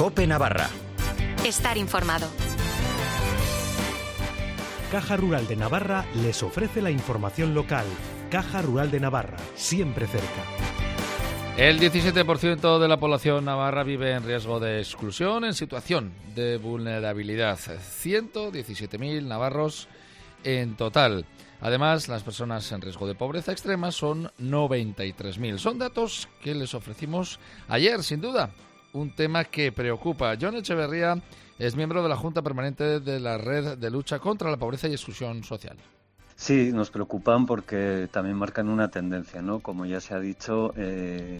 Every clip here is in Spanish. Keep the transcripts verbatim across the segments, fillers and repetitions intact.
COPE Navarra. Estar informado. Caja Rural de Navarra les ofrece la información local. Caja Rural de Navarra, siempre cerca. El diecisiete por ciento de la población navarra vive en riesgo de exclusión, en situación de vulnerabilidad. ciento diecisiete mil navarros en total. Además, las personas en riesgo de pobreza extrema son noventa y tres mil. Son datos que les ofrecimos ayer, sin duda. Un tema que preocupa. Jon Echeverría es miembro de la Junta Permanente de la Red de Lucha contra la Pobreza y Exclusión Social. Sí, nos preocupan porque también marcan una tendencia, ¿no? Como ya se ha dicho, eh,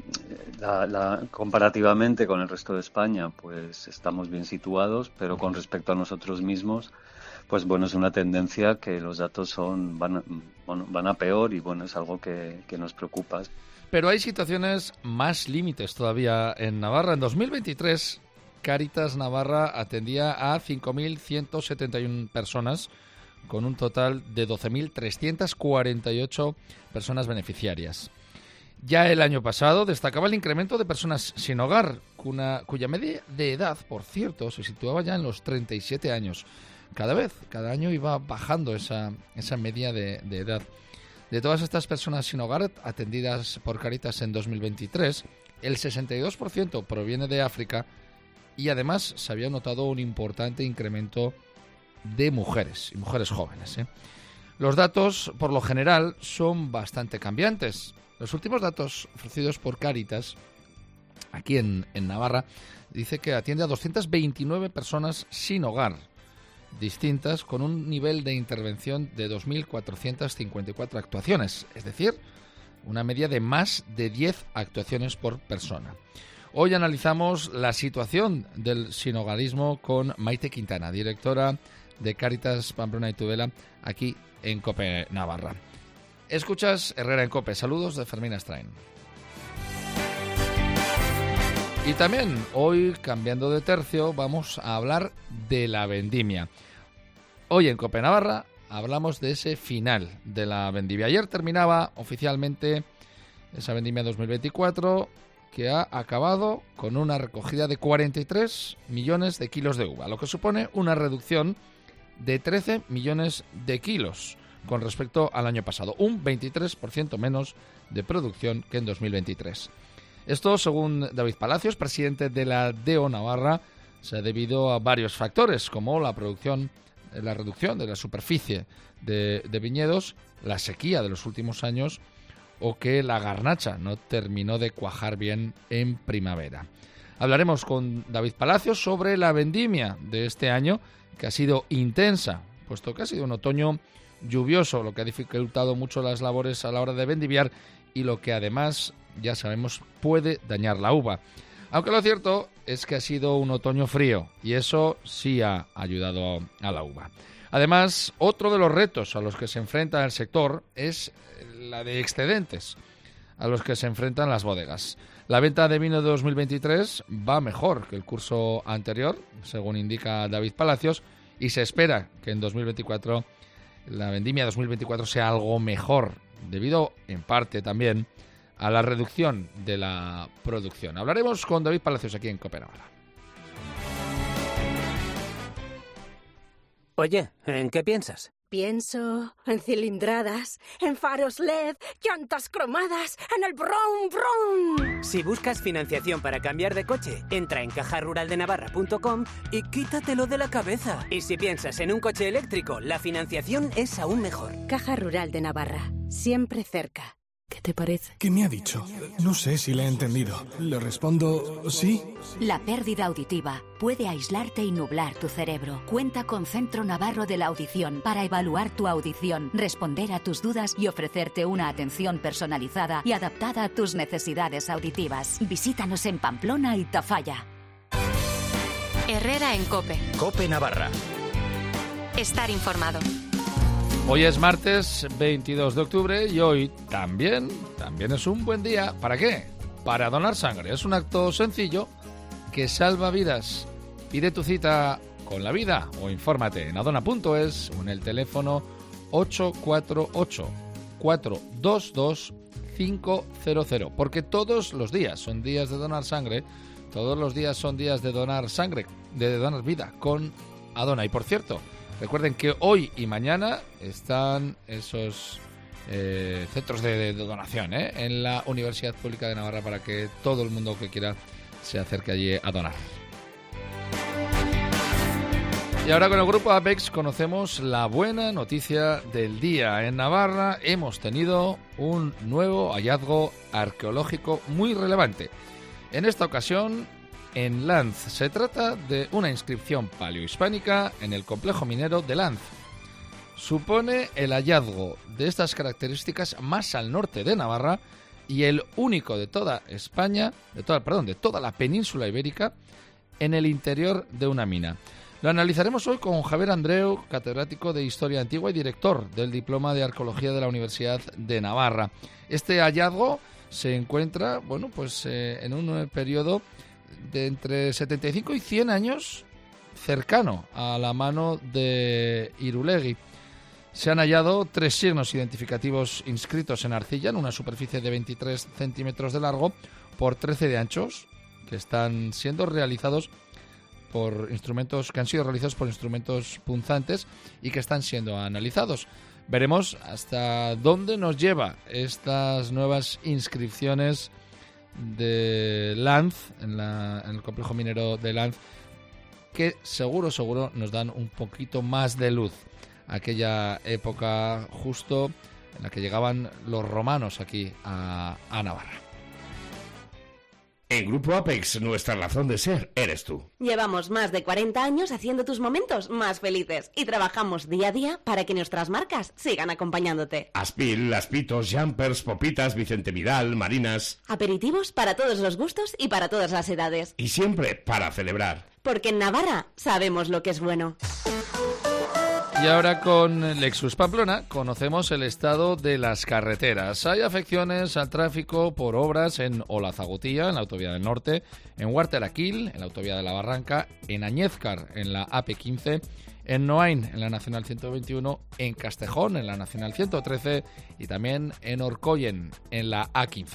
la, la, comparativamente con el resto de España, pues estamos bien situados, pero con respecto a nosotros mismos, pues bueno, es una tendencia que los datos son van, a, bueno, van a peor y bueno, es algo que, que nos preocupa. Pero hay situaciones más límites todavía en Navarra. En dos mil veintitrés, Cáritas Navarra atendía a cinco mil ciento setenta y una personas, con un total de doce mil trescientas cuarenta y ocho personas beneficiarias. Ya el año pasado destacaba el incremento de personas sin hogar, cuya, cuya media de edad, por cierto, se situaba ya en los treinta y siete años. Cada vez, cada año iba bajando esa, esa media de, de edad. De todas estas personas sin hogar atendidas por Cáritas en dos mil veintitrés, el sesenta y dos por ciento proviene de África y además se había notado un importante incremento de mujeres y mujeres jóvenes, ¿eh? Los datos, por lo general, son bastante cambiantes. Los últimos datos ofrecidos por Cáritas, aquí en, en Navarra, dice que atiende a doscientas veintinueve personas sin hogar, distintas, con un nivel de intervención de dos mil cuatrocientas cincuenta y cuatro actuaciones, es decir, una media de más de diez actuaciones por persona. Hoy analizamos la situación del sinhogarismo con Maite Quintana, directora de Cáritas Pamplona y Tudela, aquí en COPE Navarra. Escuchas Herrera en COPE. Saludos de Fermín Astrain. Y también, hoy, cambiando de tercio, vamos a hablar de la vendimia. Hoy en COPE Navarra hablamos de ese final de la vendimia. Ayer terminaba oficialmente esa vendimia dos mil veinticuatro, que ha acabado con una recogida de cuarenta y tres millones de kilos de uva, lo que supone una reducción de trece millones de kilos con respecto al año pasado, un veintitrés por ciento menos de producción que en dos mil veintitrés. Esto, según David Palacios, presidente de la D E O Navarra, se ha debido a varios factores, como la producción, la reducción de la superficie de, de viñedos, la sequía de los últimos años o que la garnacha no terminó de cuajar bien en primavera. Hablaremos con David Palacios sobre la vendimia de este año, que ha sido intensa, puesto que ha sido un otoño lluvioso, lo que ha dificultado mucho las labores a la hora de vendimiar y lo que además, ya sabemos, puede dañar la uva. Aunque lo cierto es que ha sido un otoño frío y eso sí ha ayudado a la uva. Además, otro de los retos a los que se enfrenta el sector es la de excedentes a los que se enfrentan las bodegas. La venta de vino de dos mil veintitrés va mejor que el curso anterior, según indica David Palacios, y se espera que en dos mil veinticuatro la vendimia dos mil veinticuatro sea algo mejor, debido en parte también a la reducción de la producción. Hablaremos con David Palacios aquí en COPE Navarra. Oye, ¿en qué piensas? Pienso en cilindradas, en faros L E D, llantas cromadas, en el brum brum. Si buscas financiación para cambiar de coche, entra en caja rural de navarra punto com y quítatelo de la cabeza. Y si piensas en un coche eléctrico, la financiación es aún mejor. Caja Rural de Navarra, siempre cerca. ¿Qué te parece? ¿Qué me ha dicho? No sé si le he entendido. ¿Le respondo sí? La pérdida auditiva puede aislarte y nublar tu cerebro. Cuenta con Centro Navarro de la Audición para evaluar tu audición, responder a tus dudas y ofrecerte una atención personalizada y adaptada a tus necesidades auditivas. Visítanos en Pamplona y Tafalla. Herrera en COPE. COPE Navarra. Estar informado. Hoy es martes veintidós de octubre y hoy también, también es un buen día. ¿Para qué? Para donar sangre. Es un acto sencillo que salva vidas. Pide tu cita con la vida o infórmate en adona punto es o en el teléfono ocho cuatro ocho, cuatro dos dos, cinco cero cero, porque todos los días son días de donar sangre, todos los días son días de donar sangre, de donar vida con Adona. Y por cierto, recuerden que hoy y mañana están esos eh, centros de, de donación ¿eh? en la Universidad Pública de Navarra para que todo el mundo que quiera se acerque allí a donar. Y ahora con el grupo Apex conocemos la buena noticia del día. En Navarra hemos tenido un nuevo hallazgo arqueológico muy relevante. En esta ocasión en Lanz. Se trata de una inscripción paleohispánica en el complejo minero de Lanz. Supone el hallazgo de estas características más al norte de Navarra y el único de toda España, de toda, perdón, de toda la península ibérica, en el interior de una mina. Lo analizaremos hoy con Javier Andreu, catedrático de Historia Antigua y director del Diploma de Arqueología de la Universidad de Navarra. Este hallazgo se encuentra, bueno, pues eh, en un eh, periodo de entre setenta y cinco y cien años, cercano a la mano de Irulegui. Se han hallado tres signos identificativos inscritos en arcilla en una superficie de veintitrés centímetros de largo por trece de anchos, que están siendo realizados por instrumentos que han sido realizados por instrumentos punzantes y que están siendo analizados. Veremos hasta dónde nos lleva estas nuevas inscripciones de Lanz, en, la, en el complejo minero de Lanz, que seguro, seguro nos dan un poquito más de luz a aquella época justo en la que llegaban los romanos aquí a, a Navarra. En Grupo Apex, nuestra razón de ser eres tú. Llevamos más de cuarenta años haciendo tus momentos más felices y trabajamos día a día para que nuestras marcas sigan acompañándote. Aspil, Aspitos, Jumpers, Popitas, Vicente Vidal, Marinas. Aperitivos para todos los gustos y para todas las edades. Y siempre para celebrar. Porque en Navarra sabemos lo que es bueno. Y ahora con Lexus Pamplona conocemos el estado de las carreteras. Hay afecciones al tráfico por obras en Olazagutía, en la autovía del norte, en Huartelaquil, en la autovía de la Barranca, en Añézcar, en la A P quince, en Noain, en la Nacional ciento veintiuno, en Castejón, en la Nacional ciento trece y también en Orcoyen, en la A quince.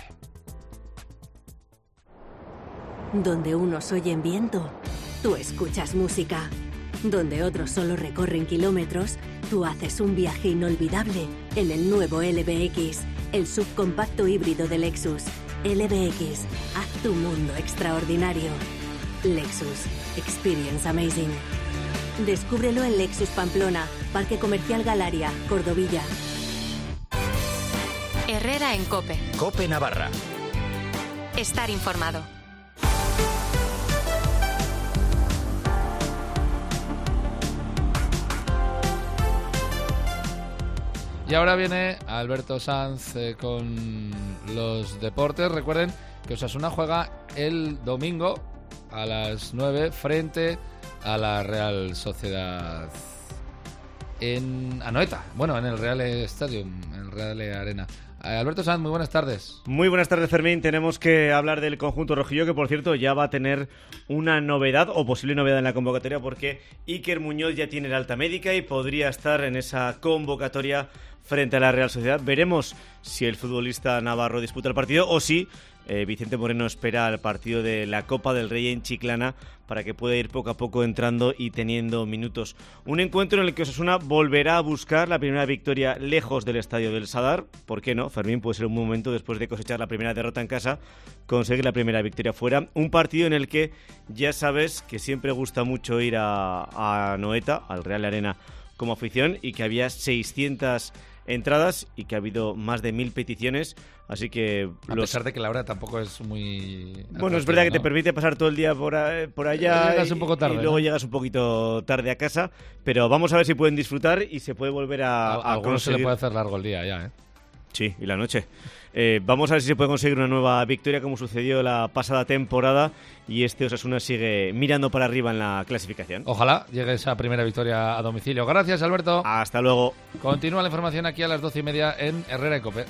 Donde unos oyen viento, tú escuchas música. Donde otros solo recorren kilómetros, tú haces un viaje inolvidable en el nuevo L B X, el subcompacto híbrido de Lexus. L B X, haz tu mundo extraordinario. Lexus, experience amazing. Descúbrelo en Lexus Pamplona, Parque Comercial Galaria, Cordovilla. Herrera en COPE. COPE Navarra. Estar informado. Y ahora viene Alberto Sanz eh, con los deportes. Recuerden que Osasuna juega el domingo a las nueve frente a la Real Sociedad en Anoeta. Bueno, en el Real Stadium, en el Real Arena. Alberto Sanz, muy buenas tardes. Muy buenas tardes, Fermín. Tenemos que hablar del conjunto rojillo, que por cierto ya va a tener una novedad o posible novedad en la convocatoria, porque Iker Muñoz ya tiene el alta médica y podría estar en esa convocatoria frente a la Real Sociedad. Veremos si el futbolista navarro disputa el partido o si eh, Vicente Moreno espera al partido de la Copa del Rey en Chiclana para que pueda ir poco a poco entrando y teniendo minutos. Un encuentro en el que Osasuna volverá a buscar la primera victoria lejos del estadio del Sadar. ¿Por qué no? Fermín, puede ser un momento, después de cosechar la primera derrota en casa, conseguir la primera victoria fuera. Un partido en el que ya sabes que siempre gusta mucho ir a, a Anoeta, al Real Arena, como afición, y que había seiscientas entradas y que ha habido más de mil peticiones, así que... A los... pesar de que la hora tampoco es muy... Bueno, es verdad que ¿no? te permite pasar todo el día por, a, por allá llegas un poco tarde, y luego ¿no? llegas un poquito tarde a casa, pero vamos a ver si pueden disfrutar y se puede volver a, a, a algunos conseguir... se le puede hacer largo el día ya, ¿eh? Sí, y la noche. Eh, vamos a ver si se puede conseguir una nueva victoria como sucedió la pasada temporada y este Osasuna sigue mirando para arriba en la clasificación. Ojalá llegue esa primera victoria a domicilio. Gracias, Alberto. Hasta luego. Continúa la información aquí a las doce y media en Herrera y COPE.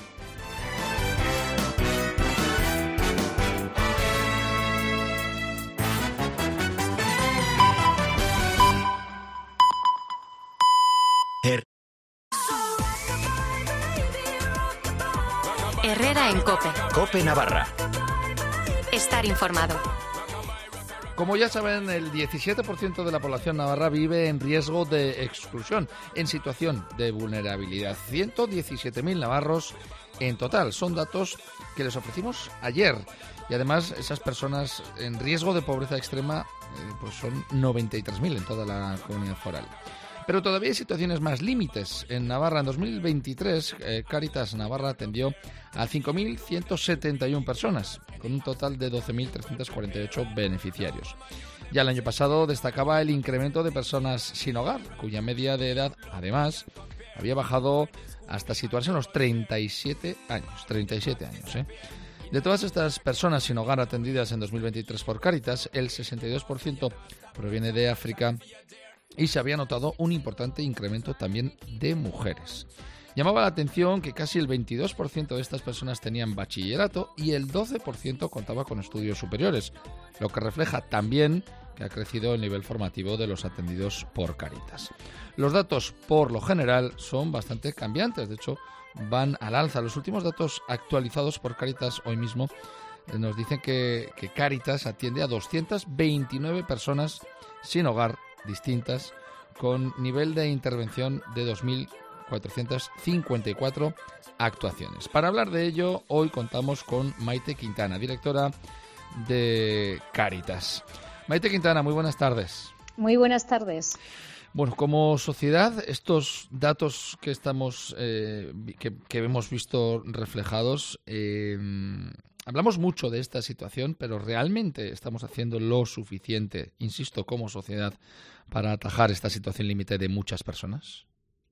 Herrera en COPE. COPE Navarra. Estar informado. Como ya saben, el diecisiete por ciento de la población navarra vive en riesgo de exclusión, en situación de vulnerabilidad. ciento diecisiete mil navarros en total. Son datos que les ofrecimos ayer. Y además, esas personas en riesgo de pobreza extrema eh, pues son noventa y tres mil en toda la comunidad foral. Pero todavía hay situaciones más límites. En Navarra, en dos mil veintitrés, eh, Cáritas Navarra atendió a cinco mil ciento setenta y una personas, con un total de doce mil trescientos cuarenta y ocho beneficiarios. Ya el año pasado destacaba el incremento de personas sin hogar, cuya media de edad, además, había bajado hasta situarse en los treinta y siete años. treinta y siete años, ¿eh? De todas estas personas sin hogar atendidas en dos mil veintitrés por Cáritas, el sesenta y dos por ciento proviene de África y se había notado un importante incremento también de mujeres. Llamaba la atención que casi el veintidós por ciento de estas personas tenían bachillerato y el doce por ciento contaba con estudios superiores, lo que refleja también que ha crecido el nivel formativo de los atendidos por Cáritas. Los datos, por lo general, son bastante cambiantes, de hecho, van al alza. Los últimos datos actualizados por Cáritas hoy mismo eh, nos dicen que, que Cáritas atiende a doscientas veintinueve personas sin hogar distintas, con nivel de intervención de dos mil cuatrocientas cincuenta y cuatro actuaciones. Para hablar de ello, hoy contamos con Maite Quintana, directora de Cáritas. Maite Quintana, muy buenas tardes. Muy buenas tardes. Bueno, como sociedad, estos datos que estamos, eh, que, que hemos visto reflejados, eh, hablamos mucho de esta situación, pero ¿realmente estamos haciendo lo suficiente, insisto, como sociedad, para atajar esta situación límite de muchas personas?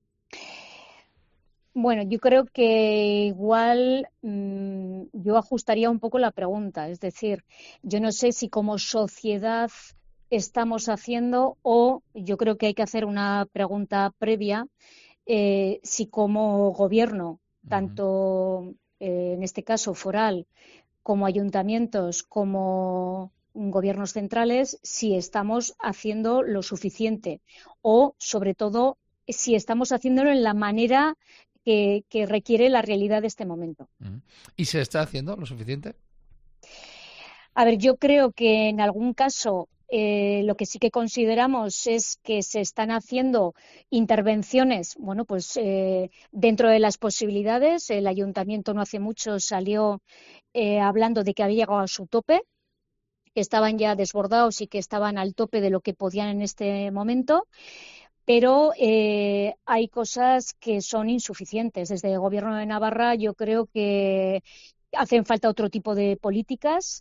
Bueno, yo creo que igual mmm, yo ajustaría un poco la pregunta. Es decir, yo no sé si como sociedad estamos haciendo, o yo creo que hay que hacer una pregunta previa, eh, si como gobierno, tanto eh, en este caso foral, como ayuntamientos, como gobiernos centrales, si estamos haciendo lo suficiente o, sobre todo, si estamos haciéndolo en la manera que, que requiere la realidad de este momento. ¿Y se está haciendo lo suficiente? A ver, yo creo que en algún caso eh, lo que sí que consideramos es que se están haciendo intervenciones, bueno, pues eh, dentro de las posibilidades. El ayuntamiento no hace mucho salió eh, hablando de que había llegado a su tope, que estaban ya desbordados y que estaban al tope de lo que podían en este momento. Pero eh, hay cosas que son insuficientes. Desde el Gobierno de Navarra yo creo que hacen falta otro tipo de políticas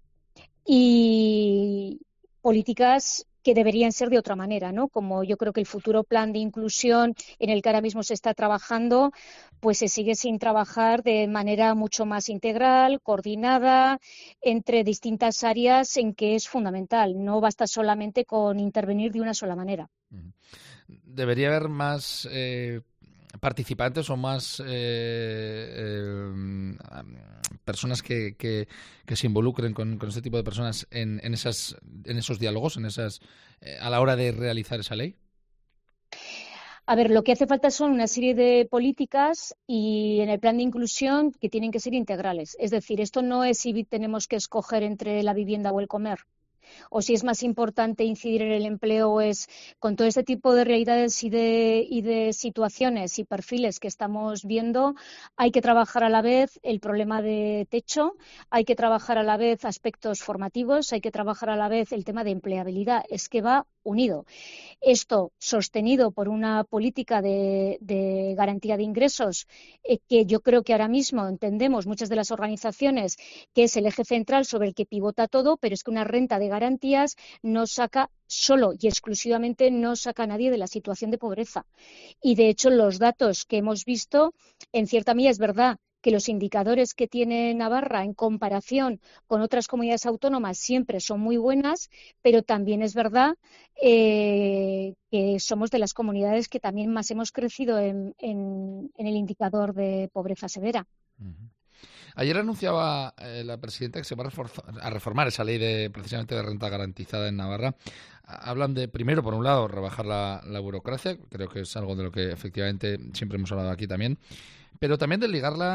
y políticas que deberían ser de otra manera, ¿no? Como yo creo que el futuro plan de inclusión en el que ahora mismo se está trabajando, pues se sigue sin trabajar de manera mucho más integral, coordinada, entre distintas áreas en que es fundamental. No basta solamente con intervenir de una sola manera. Debería haber más eh, participantes o más eh, eh, personas que, que, que se involucren con, con este tipo de personas en, en, esas, en esos diálogos, en esas eh, a la hora de realizar esa ley. A ver, lo que hace falta son una serie de políticas y en el plan de inclusión que tienen que ser integrales. Es decir, esto no es si tenemos que escoger entre la vivienda o el comer, o si es más importante incidir en el empleo, o es con todo este tipo de realidades y de, y de situaciones y perfiles que estamos viendo, hay que trabajar a la vez el problema de techo, hay que trabajar a la vez aspectos formativos, hay que trabajar a la vez el tema de empleabilidad. Es que va unido. Esto sostenido por una política de, de garantía de ingresos eh, que yo creo que ahora mismo entendemos muchas de las organizaciones que es el eje central sobre el que pivota todo, pero es que una renta de garantías no saca solo y exclusivamente no saca a nadie de la situación de pobreza. Y de hecho los datos que hemos visto, en cierta medida es verdad que los indicadores que tiene Navarra en comparación con otras comunidades autónomas siempre son muy buenas, pero también es verdad eh, que somos de las comunidades que también más hemos crecido en, en, en el indicador de pobreza severa. Uh-huh. Ayer anunciaba eh, la presidenta que se va a, reforzar, a reformar esa ley de precisamente de renta garantizada en Navarra. Hablan de, primero, por un lado, rebajar la, la burocracia, creo que es algo de lo que efectivamente siempre hemos hablado aquí también, pero también de ligarla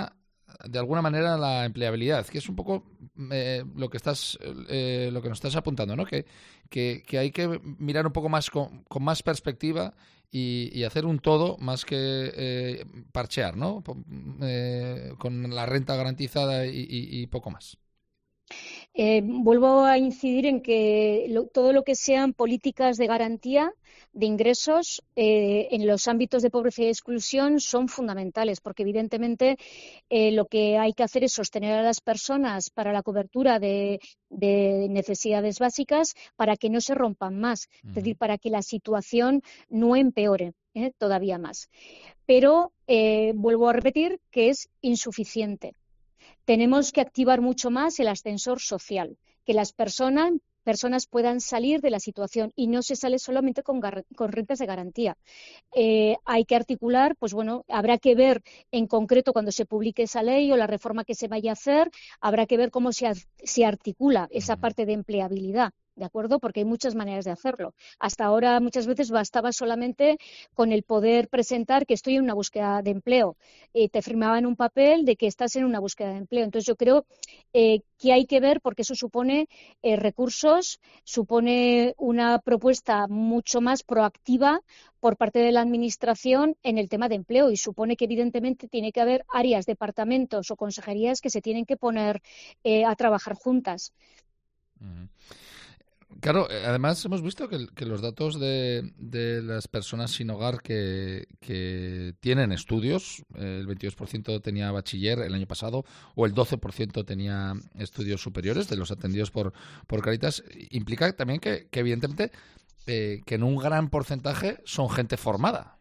de alguna manera la empleabilidad, que es un poco eh, lo que estás eh, lo que nos estás apuntando, ¿no? Que, que, que hay que mirar un poco más con, con más perspectiva y, y hacer un todo más que eh, parchear, ¿no? Eh, con la renta garantizada y, y, y poco más. Eh, vuelvo a incidir en que lo, todo lo que sean políticas de garantía de ingresos eh, en los ámbitos de pobreza y exclusión son fundamentales, porque evidentemente eh, lo que hay que hacer es sostener a las personas para la cobertura de, de necesidades básicas para que no se rompan más, uh-huh. es decir, para que la situación no empeore ¿eh? todavía más. Pero eh, vuelvo a repetir que es insuficiente. Tenemos que activar mucho más el ascensor social, que las personas, personas puedan salir de la situación y no se sale solamente con, con rentas de garantía. Eh, hay que articular, pues bueno, habrá que ver en concreto cuando se publique esa ley o la reforma que se vaya a hacer, habrá que ver cómo se, se articula esa parte de empleabilidad. ¿De acuerdo? Porque hay muchas maneras de hacerlo. Hasta ahora muchas veces bastaba solamente con el poder presentar que estoy en una búsqueda de empleo. Eh, te firmaban un papel de que estás en una búsqueda de empleo. Entonces yo creo eh, que hay que ver porque eso supone eh, recursos, supone una propuesta mucho más proactiva por parte de la Administración en el tema de empleo y supone que evidentemente tiene que haber áreas, departamentos o consejerías que se tienen que poner eh, a trabajar juntas. Uh-huh. Claro, además hemos visto que, que los datos de, de las personas sin hogar que, que tienen estudios, el veintidós por ciento tenía bachiller el año pasado o el doce por ciento tenía estudios superiores de los atendidos por, por Cáritas, implica también que, que evidentemente eh, que en un gran porcentaje son gente formada.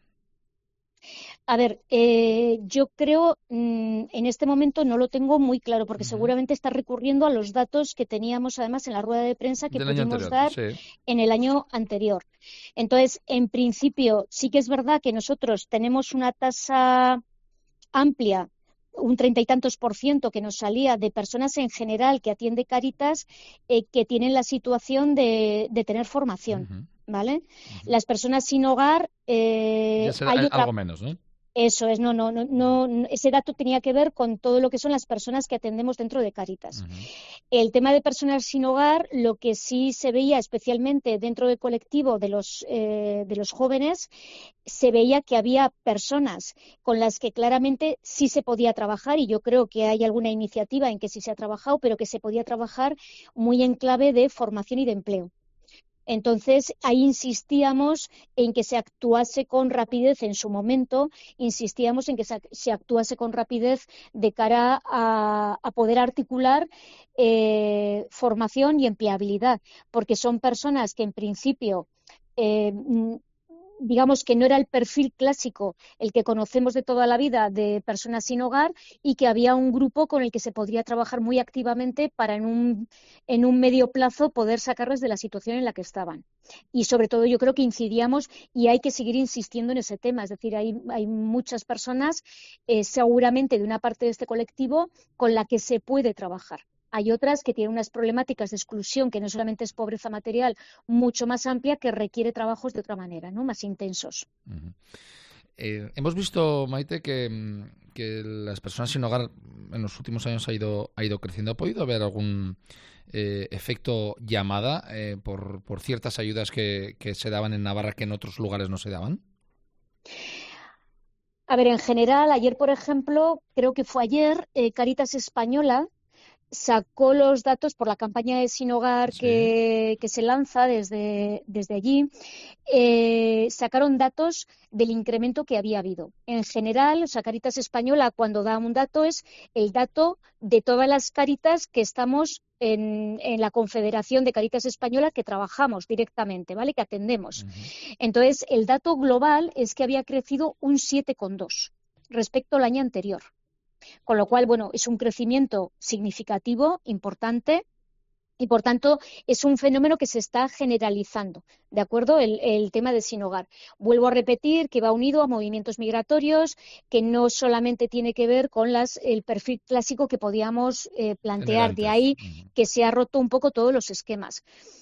A ver, eh, yo creo, mmm, en este momento no lo tengo muy claro, porque uh-huh. seguramente está recurriendo a los datos que teníamos además en la rueda de prensa que Del pudimos anterior, dar sí. en el año anterior. Entonces, en principio, sí que es verdad que nosotros tenemos una tasa amplia, un treinta y tantos por ciento que nos salía de personas en general que atiende Cáritas, eh, que tienen la situación de, de tener formación, uh-huh. ¿vale? Uh-huh. Las personas sin hogar... Eh, ya será hay otra... algo menos, ¿no? Eso es, no, no, no, no, ese dato tenía que ver con todo lo que son las personas que atendemos dentro de Cáritas. Uh-huh. El tema de personas sin hogar, lo que sí se veía especialmente dentro del colectivo de los, eh, de los jóvenes, se veía que había personas con las que claramente sí se podía trabajar y yo creo que hay alguna iniciativa en que sí se ha trabajado, pero que se podía trabajar muy en clave de formación y de empleo. Entonces, ahí insistíamos en que se actuase con rapidez en su momento, insistíamos en que se, se actuase con rapidez de cara a, a poder articular eh, formación y empleabilidad, porque son personas que en principio... Eh, digamos que no era el perfil clásico, el que conocemos de toda la vida de personas sin hogar y que había un grupo con el que se podría trabajar muy activamente para en un, en un medio plazo poder sacarles de la situación en la que estaban. Y sobre todo yo creo que incidíamos y hay que seguir insistiendo en ese tema, es decir, hay, hay muchas personas eh, seguramente de una parte de este colectivo con la que se puede trabajar. Hay otras que tienen unas problemáticas de exclusión, que no solamente es pobreza material, mucho más amplia, que requiere trabajos de otra manera, ¿no? Más intensos. Uh-huh. Eh, hemos visto, Maite, que, que las personas sin hogar en los últimos años ha ido, ha ido creciendo. ¿Ha podido haber algún eh, efecto llamada eh, por, por ciertas ayudas que, que se daban en Navarra que en otros lugares no se daban? A ver, en general, ayer, por ejemplo, creo que fue ayer, eh, Cáritas Española sacó los datos por la campaña de Sin Hogar sí. que, que se lanza desde, desde allí, eh, sacaron datos del incremento que había habido. En general, o sea, Cáritas Española cuando da un dato es el dato de todas las Cáritas que estamos en, en la Confederación de Cáritas Española que trabajamos directamente, ¿vale? Que atendemos. Uh-huh. Entonces, el dato global es que había crecido un siete coma dos respecto al año anterior. Con lo cual, bueno, es un crecimiento significativo, importante, y por tanto es un fenómeno que se está generalizando, ¿de acuerdo? El, el tema de sin hogar. Vuelvo a repetir que va unido a movimientos migratorios, que no solamente tiene que ver con las, el perfil clásico que podíamos eh, plantear, de ahí que se ha roto un poco todos los esquemas.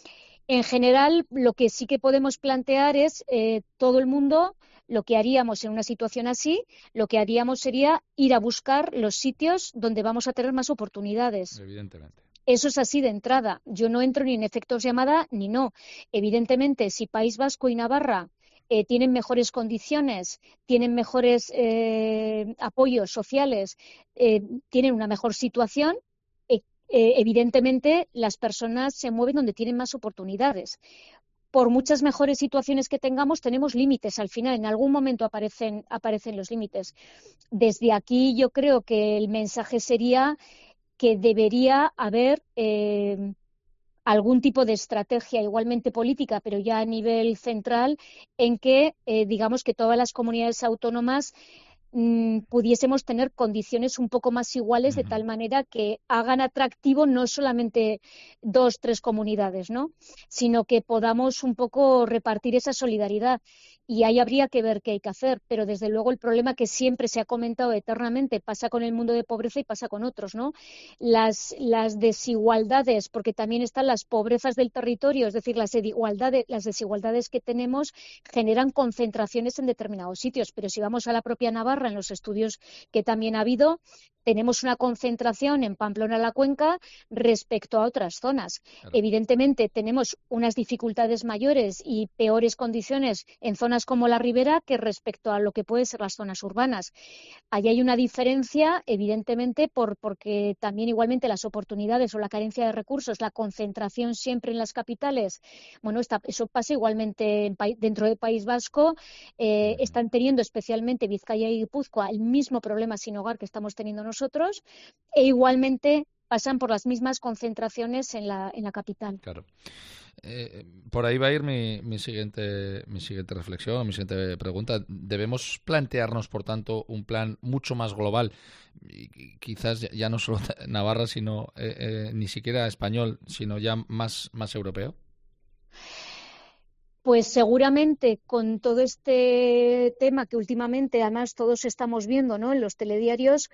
En general, lo que sí que podemos plantear es eh, todo el mundo, lo que haríamos en una situación así, lo que haríamos sería ir a buscar los sitios donde vamos a tener más oportunidades. Evidentemente. Eso es así de entrada. Yo no entro ni en efectos llamada ni no. Evidentemente, si País Vasco y Navarra eh, tienen mejores condiciones, tienen mejores eh, apoyos sociales, eh, tienen una mejor situación, eh, eh, evidentemente las personas se mueven donde tienen más oportunidades. Por muchas mejores situaciones que tengamos, tenemos límites. Al final, en algún momento aparecen, aparecen los límites. Desde aquí yo creo que el mensaje sería que debería haber eh, algún tipo de estrategia igualmente política, pero ya a nivel central, en que eh, digamos que todas las comunidades autónomas mmm, pudiésemos tener condiciones un poco más iguales, uh-huh. de tal manera que hagan atractivo no solamente dos, tres comunidades, ¿no? Sino que podamos un poco repartir esa solidaridad. Y ahí habría que ver qué hay que hacer, pero desde luego el problema que siempre se ha comentado eternamente pasa con el mundo de pobreza y pasa con otros, ¿no? Las, las desigualdades, porque también están las pobrezas del territorio, es decir, las desigualdades, las desigualdades que tenemos generan concentraciones en determinados sitios, pero si vamos a la propia Navarra, en los estudios que también ha habido, tenemos una concentración en Pamplona-La Cuenca respecto a otras zonas. Claro. Evidentemente tenemos unas dificultades mayores y peores condiciones en zonas como la Ribera que respecto a lo que pueden ser las zonas urbanas. Allí hay una diferencia, evidentemente, por, porque también igualmente las oportunidades o la carencia de recursos, la concentración siempre en las capitales, bueno, está, eso pasa igualmente en, dentro del País Vasco, eh, están teniendo especialmente Vizcaya y Guipúzcoa el mismo problema sin hogar que estamos teniendo nosotros, e igualmente pasan por las mismas concentraciones en la, en la capital. Claro. Eh, por ahí va a ir mi, mi siguiente mi siguiente reflexión, mi siguiente pregunta. Debemos plantearnos, por tanto, un plan mucho más global, y quizás ya, ya no solo Navarra, sino eh, eh, ni siquiera español, sino ya más, más europeo. Pues seguramente con todo este tema que últimamente además todos estamos viendo, ¿no?, en los telediarios,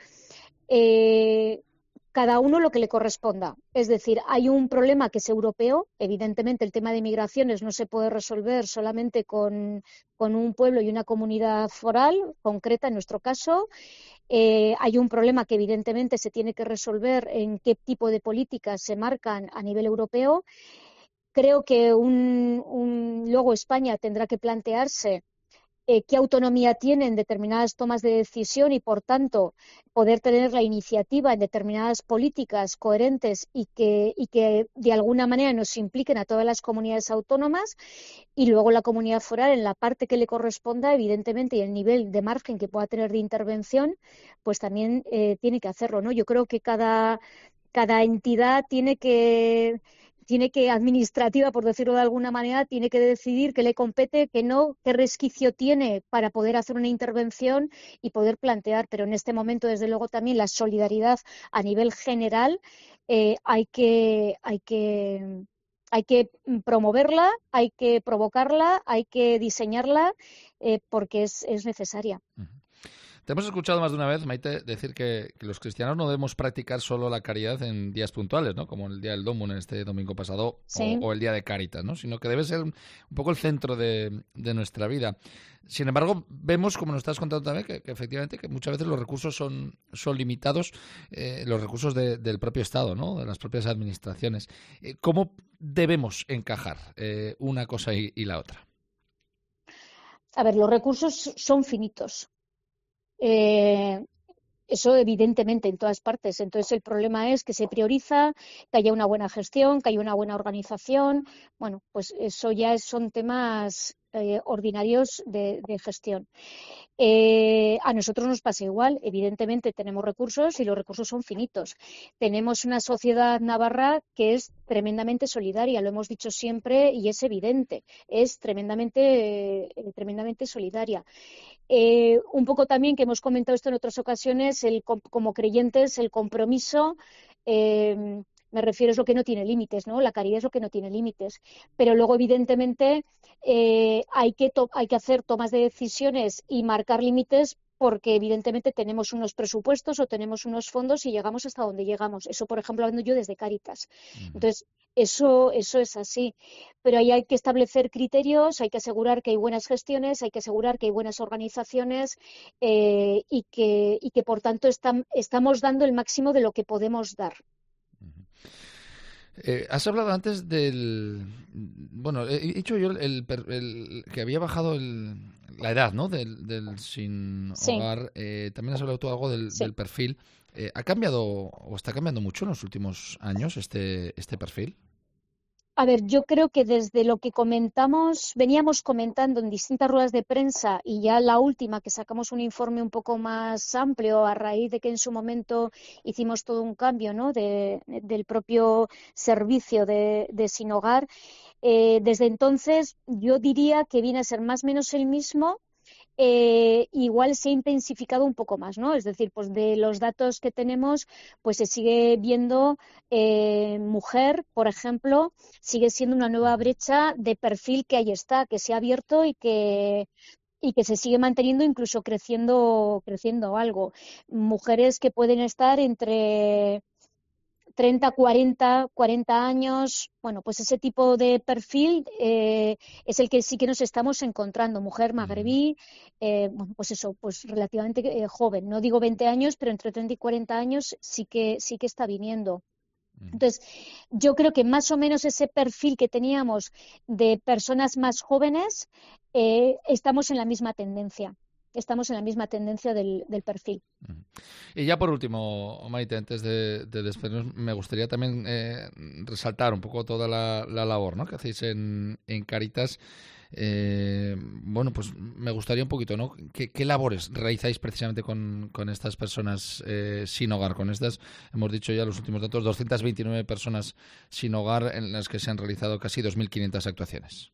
eh, cada uno lo que le corresponda. Es decir, hay un problema que es europeo. Evidentemente, el tema de migraciones no se puede resolver solamente con, con un pueblo y una comunidad foral concreta, en nuestro caso. Eh, hay un problema que evidentemente se tiene que resolver en qué tipo de políticas se marcan a nivel europeo. Creo que un, un, luego España tendrá que plantearse Eh, qué autonomía tiene en determinadas tomas de decisión y, por tanto, poder tener la iniciativa en determinadas políticas coherentes y que, y que de alguna manera nos impliquen a todas las comunidades autónomas, y luego la comunidad foral, en la parte que le corresponda, evidentemente, y el nivel de margen que pueda tener de intervención, pues también eh, tiene que hacerlo, ¿no? Yo creo que cada, cada entidad tiene que... tiene que, administrativa, por decirlo de alguna manera, tiene que decidir qué le compete, qué no, qué resquicio tiene para poder hacer una intervención y poder plantear. Pero en este momento, desde luego, también la solidaridad a nivel general eh, hay que, hay que, hay que promoverla, hay que provocarla, hay que diseñarla, eh, porque es, es necesaria. Uh-huh. Te hemos escuchado más de una vez, Maite, decir que, que los cristianos no debemos practicar solo la caridad en días puntuales, ¿no?, como el día del Domun en este domingo pasado, sí. o, o el día de Cáritas, ¿no?, sino que debe ser un, un poco el centro de, de nuestra vida. Sin embargo, vemos, como nos estás contando también, que, que efectivamente que muchas veces los recursos son, son limitados, eh, los recursos de, del propio Estado, ¿no?, de las propias administraciones. Eh, ¿Cómo debemos encajar eh, una cosa y, y la otra? A ver, los recursos son finitos. Eh, eso evidentemente en todas partes. Entonces el problema es que se prioriza, que haya una buena gestión, que haya una buena organización. Bueno, pues eso ya son temas eh, ordinarios de, de gestión. Eh, a nosotros nos pasa igual. Evidentemente tenemos recursos y los recursos son finitos. Tenemos una sociedad navarra que es tremendamente solidaria, lo hemos dicho siempre y es evidente, es tremendamente, eh, tremendamente solidaria. Eh, un poco también, que hemos comentado esto en otras ocasiones, el, como creyentes, el compromiso, eh, me refiero, es lo que no tiene límites, ¿no? La caridad es lo que no tiene límites. Pero luego, evidentemente, eh, hay que to- hay que hacer tomas de decisiones y marcar límites, porque evidentemente tenemos unos presupuestos o tenemos unos fondos y llegamos hasta donde llegamos. Eso, por ejemplo, hablando yo desde Cáritas. Uh-huh. Entonces, Eso, eso es así. Pero ahí hay que establecer criterios, hay que asegurar que hay buenas gestiones, hay que asegurar que hay buenas organizaciones eh, y, que, y que, por tanto, estam, estamos dando el máximo de lo que podemos dar. Eh, has hablado antes del... Bueno, he dicho yo el, el, el, que había bajado el, la edad, ¿no?, del, del sin Sí. hogar. Eh, también has hablado tú algo del, Sí. del perfil. Eh, ¿Ha cambiado o está cambiando mucho en los últimos años este, este perfil? A ver, yo creo que desde lo que comentamos, veníamos comentando en distintas ruedas de prensa y ya la última, que sacamos un informe un poco más amplio a raíz de que en su momento hicimos todo un cambio, ¿no?, de, del propio servicio de, de Sin Hogar, eh, desde entonces yo diría que viene a ser más o menos el mismo. Eh, igual se ha intensificado un poco más, ¿no? Es decir, pues de los datos que tenemos, pues se sigue viendo eh, mujer, por ejemplo, sigue siendo una nueva brecha de perfil que ahí está, que se ha abierto y que y que se sigue manteniendo, incluso creciendo, creciendo algo. Mujeres que pueden estar entre treinta, cuarenta, cuarenta años, bueno, pues ese tipo de perfil eh, es el que sí que nos estamos encontrando. Mujer magrebí, eh, bueno, pues eso, pues relativamente eh, joven. No digo veinte años, pero entre treinta y cuarenta años sí que sí que está viniendo. Entonces, yo creo que más o menos ese perfil que teníamos de personas más jóvenes, eh, estamos en la misma tendencia. Estamos en la misma tendencia del, del perfil. Y ya por último, Maite, antes de, de despedirnos, me gustaría también eh, resaltar un poco toda la, la labor, ¿no?, que hacéis en, en Cáritas. Eh, bueno, pues me gustaría un poquito, ¿no?, ¿Qué, qué labores realizáis precisamente con, con estas personas eh, sin hogar? Con estas, hemos dicho ya los últimos datos, doscientas veintinueve personas sin hogar en las que se han realizado casi dos mil quinientas actuaciones.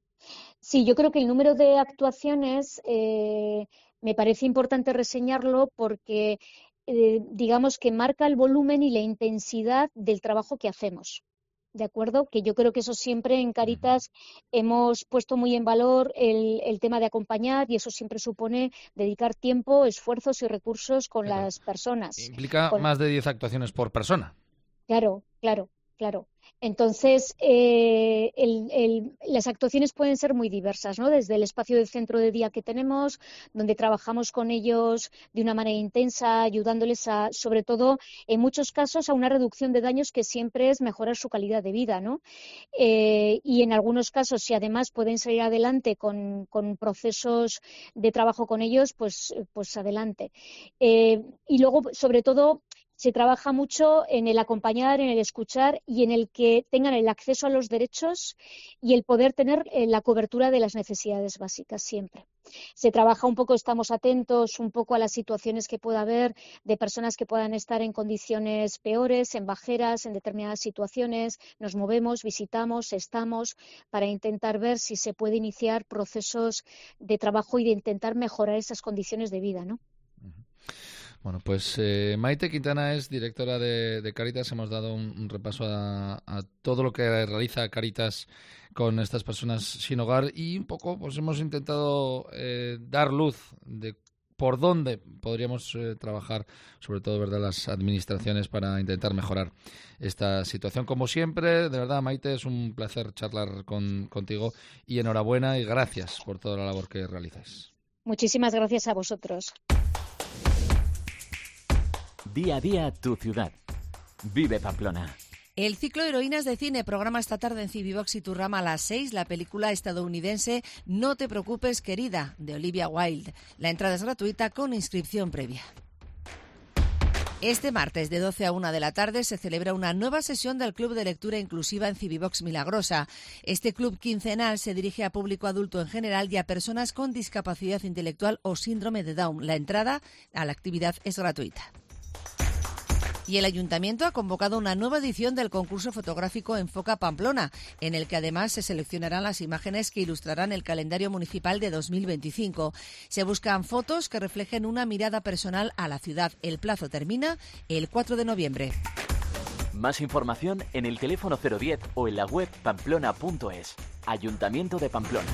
Sí, yo creo que el número de actuaciones eh, me parece importante reseñarlo porque eh, digamos que marca el volumen y la intensidad del trabajo que hacemos. ¿De acuerdo? Que yo creo que eso siempre en Cáritas hemos puesto muy en valor el, el tema de acompañar y eso siempre supone dedicar tiempo, esfuerzos y recursos con Claro. las personas. Implica Con- más de diez actuaciones por persona. Claro, claro, claro. Entonces, eh, el- el- las actuaciones pueden ser muy diversas, ¿no? Desde el espacio de centro de día que tenemos, donde trabajamos con ellos de una manera intensa, ayudándoles a, sobre todo, en muchos casos, a una reducción de daños que siempre es mejorar su calidad de vida, ¿no? Eh, y en algunos casos, si además pueden salir adelante con, con procesos de trabajo con ellos, pues, pues adelante. Eh, y luego, sobre todo, se trabaja mucho en el acompañar, en el escuchar y en el que tengan el acceso a los derechos y el poder tener eh, la cobertura de las necesidades básicas siempre. Se trabaja un poco, estamos atentos un poco a las situaciones que pueda haber de personas que puedan estar en condiciones peores, en bajeras, en determinadas situaciones. Nos movemos, visitamos, estamos para intentar ver si se puede iniciar procesos de trabajo y de intentar mejorar esas condiciones de vida, ¿no? Bueno, pues eh, Maite Quintana es directora de, de Cáritas. Hemos dado un, un repaso a, a todo lo que realiza Cáritas con estas personas sin hogar y un poco pues hemos intentado eh, dar luz de por dónde podríamos eh, trabajar, sobre todo, ¿verdad?, las administraciones para intentar mejorar esta situación. Como siempre, de verdad, Maite, es un placer charlar con, contigo y enhorabuena y gracias por toda la labor que realizáis. Muchísimas gracias a vosotros. Día a día tu ciudad. Vive Pamplona. El ciclo Heroínas de Cine programa esta tarde en Cibivox y Turrama a las seis la película estadounidense No te preocupes, querida, de Olivia Wilde. La entrada es gratuita con inscripción previa. Este martes de doce a una de la tarde se celebra una nueva sesión del Club de Lectura Inclusiva en Cibivox Milagrosa. Este club quincenal se dirige a público adulto en general y a personas con discapacidad intelectual o síndrome de Down. La entrada a la actividad es gratuita. Y el Ayuntamiento ha convocado una nueva edición del concurso fotográfico Enfoca Pamplona, en el que además se seleccionarán las imágenes que ilustrarán el calendario municipal de dos mil veinticinco. Se buscan fotos que reflejen una mirada personal a la ciudad. El plazo termina el cuatro de noviembre. Más información en el teléfono cero diez o en la web pamplona punto es. Ayuntamiento de Pamplona.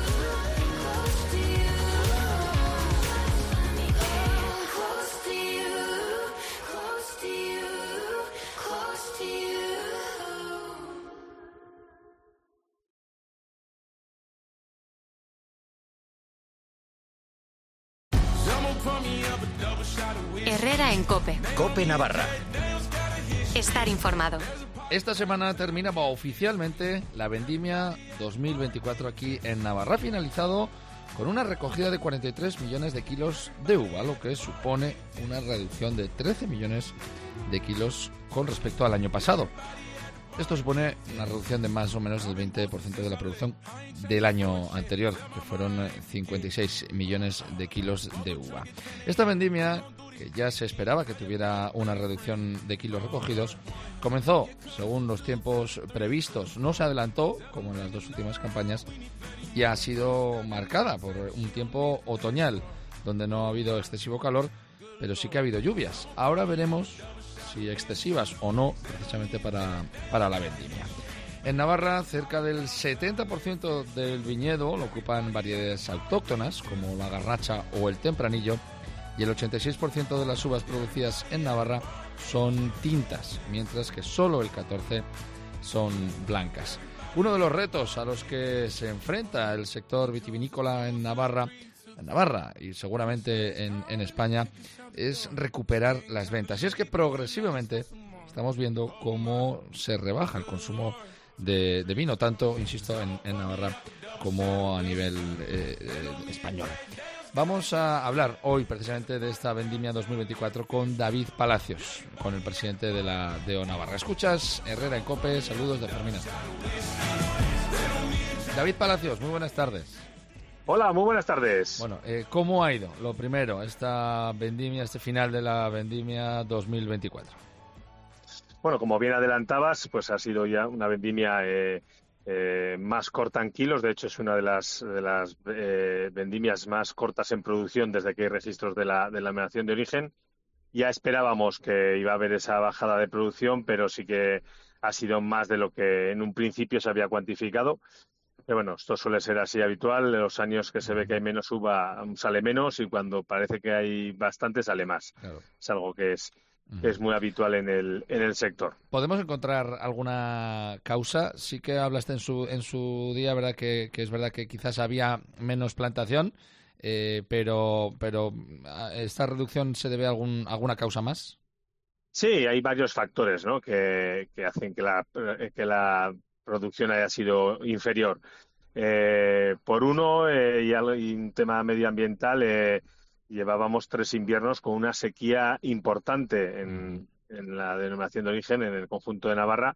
Close to you. Herrera en COPE. COPE Navarra. Estar informado. Esta semana terminaba oficialmente la Vendimia dos mil veinticuatro aquí en Navarra, finalizado con una recogida de cuarenta y tres millones de kilos de uva, lo que supone una reducción de trece millones de kilos con respecto al año pasado. Esto supone una reducción de más o menos del veinte por ciento de la producción del año anterior, que fueron cincuenta y seis millones de kilos de uva. Esta vendimia, que ya se esperaba que tuviera una reducción de kilos recogidos, comenzó según los tiempos previstos. No se adelantó, como en las dos últimas campañas, y ha sido marcada por un tiempo otoñal, donde no ha habido excesivo calor, pero sí que ha habido lluvias. Ahora veremos si excesivas o no, precisamente para, para la vendimia. En Navarra, cerca del setenta por ciento del viñedo lo ocupan variedades autóctonas, como la garnacha o el tempranillo, y el ochenta y seis por ciento de las uvas producidas en Navarra son tintas, mientras que solo el catorce por ciento son blancas. Uno de los retos a los que se enfrenta el sector vitivinícola en Navarra, en Navarra y seguramente en, en España, es recuperar las ventas. Y es que progresivamente estamos viendo cómo se rebaja el consumo de, de vino, tanto, insisto, en, en Navarra como a nivel eh, eh, español. Vamos a hablar hoy precisamente de esta Vendimia dos mil veinticuatro con David Palacios, con el presidente de la D O Navarra. Escuchas Herrera en COPE, saludos de Fermín Astral. David Palacios, muy buenas tardes. Hola, muy buenas tardes. Bueno, eh, ¿cómo ha ido? Lo primero, esta vendimia, este final de la Vendimia dos mil veinticuatro. Bueno, como bien adelantabas, pues ha sido ya una vendimia eh, eh, más corta en kilos. De hecho, es una de las, de las eh, vendimias más cortas en producción desde que hay registros de la, de la denominación de origen. Ya esperábamos que iba a haber esa bajada de producción, pero sí que ha sido más de lo que en un principio se había cuantificado. Pero bueno, esto suele ser así habitual. En los años que se ve que hay menos uva, sale menos, y cuando parece que hay bastante, sale más. Claro. Es algo que es, que es muy habitual en el, en el sector. ¿Podemos encontrar alguna causa? Sí que hablaste en su, en su día, ¿verdad? Que, que es verdad que quizás había menos plantación, eh, pero, pero ¿esta reducción se debe a algún, alguna causa más? Sí, hay varios factores, ¿no?, que, que hacen que la, que la producción haya sido inferior. Eh, por uno, eh, y, algo, y un tema medioambiental, eh, llevábamos tres inviernos con una sequía importante en, en la denominación de origen, en el conjunto de Navarra,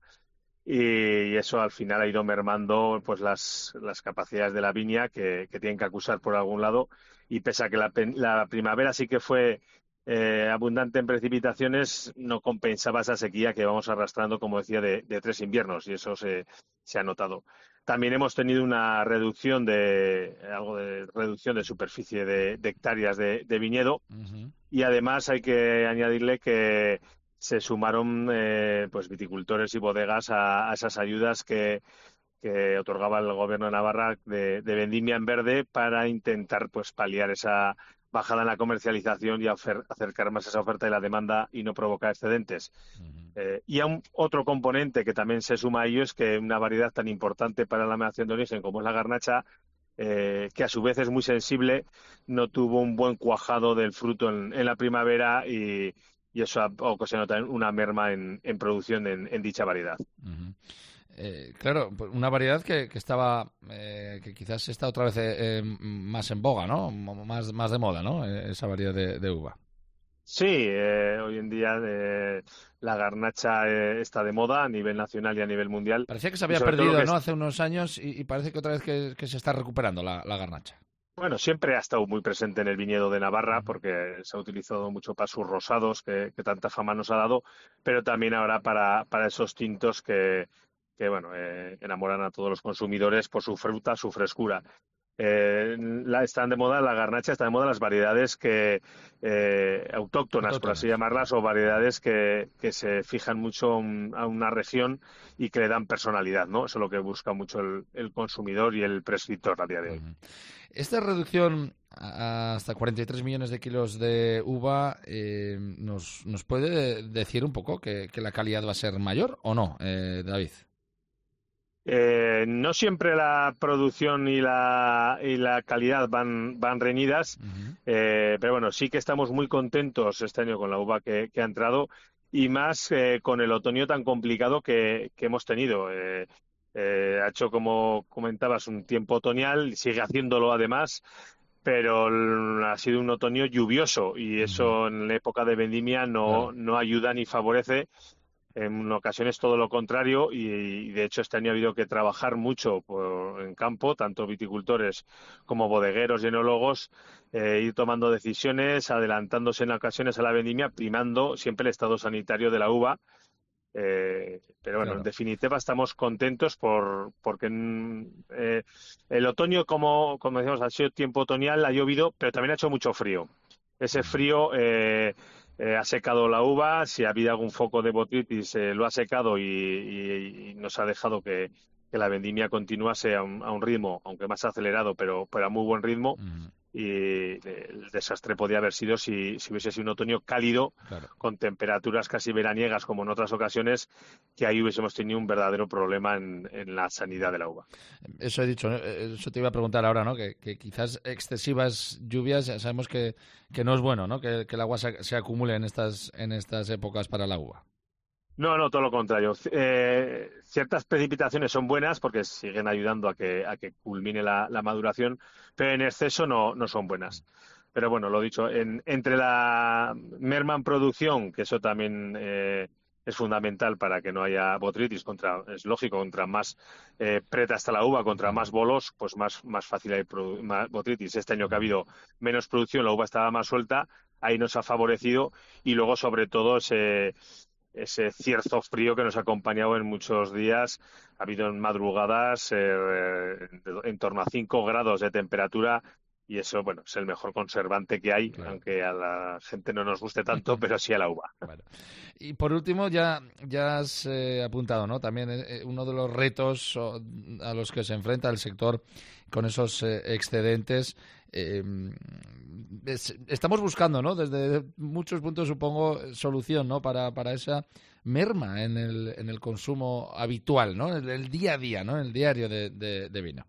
y eso al final ha ido mermando pues las, las capacidades de la viña que, que tienen que acusar por algún lado, y pese a que la, la primavera sí que fue Eh, abundante en precipitaciones, no compensaba esa sequía que vamos arrastrando, como decía, de, de tres inviernos, y eso se, se ha notado. También hemos tenido una reducción de algo de reducción de superficie de, de hectáreas de, de viñedo, uh-huh. Y además hay que añadirle que se sumaron eh, pues viticultores y bodegas a, a esas ayudas que que otorgaba el gobierno de Navarra de, de vendimia en verde para intentar pues paliar esa bajada en la comercialización y acercar más esa oferta y la demanda y no provocar excedentes. Uh-huh. Eh, y a un, otro componente que también se suma a ello es que una variedad tan importante para la denominación de origen como es la garnacha, eh, que a su vez es muy sensible, no tuvo un buen cuajado del fruto en, en la primavera, y, y eso ha ocasionado también una merma en, en producción en, en dicha variedad. Uh-huh. Eh, claro, una variedad que, que estaba, eh, que quizás está otra vez eh, más en boga, ¿no? Más, más de moda, ¿no? Esa variedad de, de uva. Sí, eh, hoy en día eh, la garnacha eh, está de moda a nivel nacional y a nivel mundial. Parecía que se había perdido, ¿no? Es... Hace unos años, y, y parece que otra vez que, que se está recuperando la, la garnacha. Bueno, siempre ha estado muy presente en el viñedo de Navarra porque se ha utilizado mucho para sus rosados, que, que tanta fama nos ha dado, pero también ahora para, para esos tintos que que bueno eh, enamoran a todos los consumidores por su fruta, su frescura. Eh, la, están de moda la garnacha, están de moda las variedades que eh, autóctonas, autóctonas, por así llamarlas, o variedades que, que se fijan mucho un, a una región y que le dan personalidad, ¿no? Eso es lo que busca mucho el, el consumidor y el prescriptor a día de hoy. Uh-huh. Esta reducción hasta cuarenta y tres millones de kilos de uva, eh, ¿nos, nos puede decir un poco que, que la calidad va a ser mayor o no, eh, David? Eh, no siempre la producción y la, y la calidad van, van reñidas, uh-huh. eh, pero bueno, sí que estamos muy contentos este año con la uva que, que ha entrado y más eh, con el otoño tan complicado que, que hemos tenido. Eh, eh, ha hecho, como comentabas, un tiempo otoñal, sigue haciéndolo además, pero ha sido un otoño lluvioso y eso uh-huh. en la época de vendimia no, uh-huh. no ayuda ni favorece. En ocasiones todo lo contrario y, y de hecho este año ha habido que trabajar mucho por, en campo, tanto viticultores como bodegueros y enólogos, eh, ir tomando decisiones, adelantándose en ocasiones a la vendimia, primando siempre el estado sanitario de la uva. Eh, pero bueno, claro. En definitiva estamos contentos por porque eh, el otoño, como, como decíamos, ha sido tiempo otoñal, ha llovido, pero también ha hecho mucho frío. Ese frío... Eh, Eh, ha secado la uva, si ha habido algún foco de botritis eh, lo ha secado y, y, y nos ha dejado que, que la vendimia continuase a un, a un ritmo, aunque más acelerado, pero, pero a muy buen ritmo. Uh-huh. Y el desastre podía haber sido si, si hubiese sido un otoño cálido, claro. con temperaturas casi veraniegas como en otras ocasiones, que ahí hubiésemos tenido un verdadero problema en, en la sanidad de la uva. Eso he dicho, eso te iba a preguntar ahora, ¿no? Que, que quizás excesivas lluvias, ya sabemos que, que no es bueno, ¿no? Que, que el agua se, se acumule en estas, en estas épocas para la uva. No, no, todo lo contrario. Eh, ciertas precipitaciones son buenas porque siguen ayudando a que, a que culmine la, la maduración, pero en exceso no, no son buenas. Pero bueno, lo dicho, en, entre la merma en producción, que eso también eh, es fundamental para que no haya botritis, contra, es lógico, contra más eh, preta está la uva, contra más bolos, pues más, más fácil hay produ- más botritis. Este año que ha habido menos producción, la uva estaba más suelta, ahí nos ha favorecido y luego sobre todo se... ese cierzo frío que nos ha acompañado en muchos días. Ha habido en madrugadas eh, en torno a cinco grados de temperatura y eso, bueno, es el mejor conservante que hay, claro. Aunque a la gente no nos guste tanto, pero sí a la uva. Bueno. Y por último, ya, ya has eh, apuntado, ¿no? También eh, uno de los retos a los que se enfrenta el sector con esos eh, excedentes. Eh, es, estamos buscando, ¿no? Desde muchos puntos, supongo, solución, ¿no? Para, para esa merma en el, en el consumo habitual, ¿no? El, el día a día, ¿no? El diario de, de, de vino.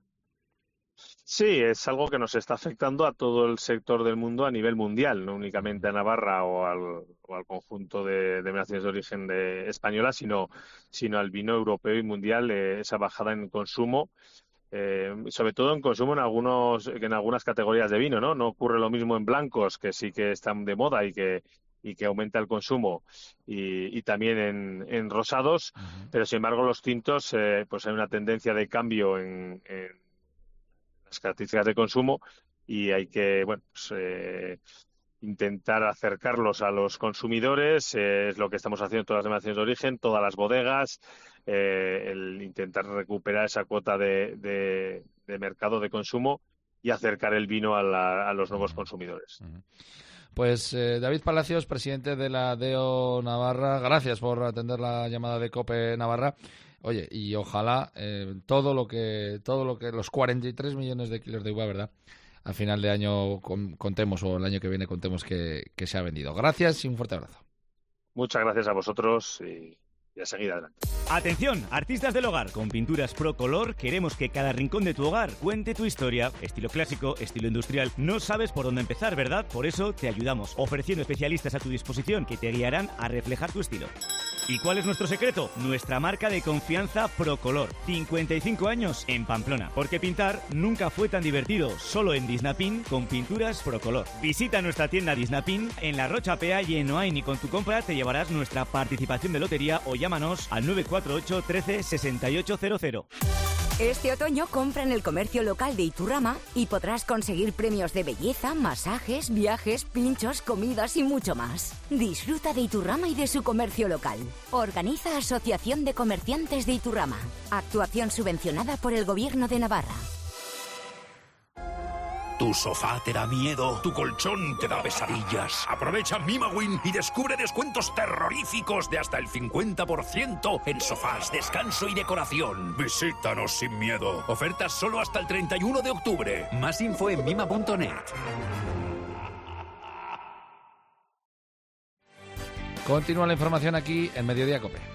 Sí, es algo que nos está afectando a todo el sector del mundo a nivel mundial, no únicamente a Navarra o al, o al conjunto de denominaciones de origen de española, sino, sino al vino europeo y mundial, eh, esa bajada en consumo. Eh, sobre todo en consumo en algunos en algunas categorías de vino, ¿no? No ocurre lo mismo en blancos, que sí que están de moda y que y que aumenta el consumo, y, y también en, en rosados, uh-huh. Pero sin embargo los tintos, eh, pues hay una tendencia de cambio en, en las características de consumo y hay que, bueno, pues, eh, intentar acercarlos a los consumidores, eh, es lo que estamos haciendo en todas las denominaciones de origen, todas las bodegas, eh, el intentar recuperar esa cuota de, de, de mercado de consumo y acercar el vino a, la, a los nuevos uh-huh. consumidores. Uh-huh. Pues eh, David Palacios, presidente de la D E O Navarra, gracias por atender la llamada de COPE Navarra. Oye, y ojalá eh, todo lo que, todo lo que, los cuarenta y tres millones de kilos de uva, ¿verdad?, al final de año con, contemos, o el año que viene contemos que, que se ha vendido. Gracias y un fuerte abrazo. Muchas gracias a vosotros y, y a seguir adelante. Atención, artistas del hogar, con Pinturas Procolor queremos que cada rincón de tu hogar cuente tu historia. Estilo clásico, estilo industrial, no sabes por dónde empezar, ¿verdad? Por eso te ayudamos, ofreciendo especialistas a tu disposición que te guiarán a reflejar tu estilo. ¿Y cuál es nuestro secreto? Nuestra marca de confianza Procolor. cincuenta y cinco años en Pamplona. Porque pintar nunca fue tan divertido. Solo en Disnapin con Pinturas Procolor. Visita nuestra tienda Disnapin en La Rocha Pea y en Noain, y con tu compra te llevarás nuestra participación de lotería o llámanos al nueve cuatro ocho, trece, sesenta y ocho cero cero. Este otoño compra en el comercio local de Iturrama y podrás conseguir premios de belleza, masajes, viajes, pinchos, comidas y mucho más. Disfruta de Iturrama y de su comercio local. Organiza Asociación de Comerciantes de Iturrama. Actuación subvencionada por el Gobierno de Navarra. Tu sofá te da miedo, tu colchón te da pesadillas. Aprovecha Mimawin y descubre descuentos terroríficos de hasta el cincuenta por ciento en sofás, descanso y decoración. Visítanos sin miedo. Ofertas solo hasta el treinta y uno de octubre. Más info en mima punto net. Continúa la información aquí en Mediodía COPE.